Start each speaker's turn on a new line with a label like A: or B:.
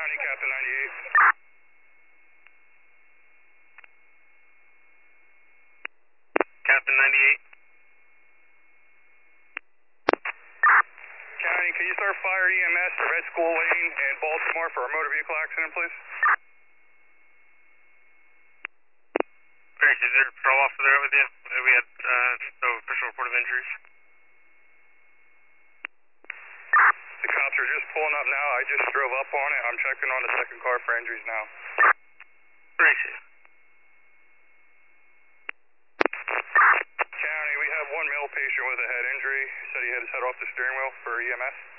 A: County, Captain 98.
B: Captain 98.
A: County, can you start fire EMS to Red School Lane and Baltimore for a motor vehicle accident, please?
B: Grace, is there a patrol officer there with you? We had no official report of injuries.
A: The cops are just pulling up now. I just drove up on it. I'm checking on the second car for injuries now.
B: Grace.
A: County, we have one male patient with a head injury. He said he had his head off the steering wheel for EMS.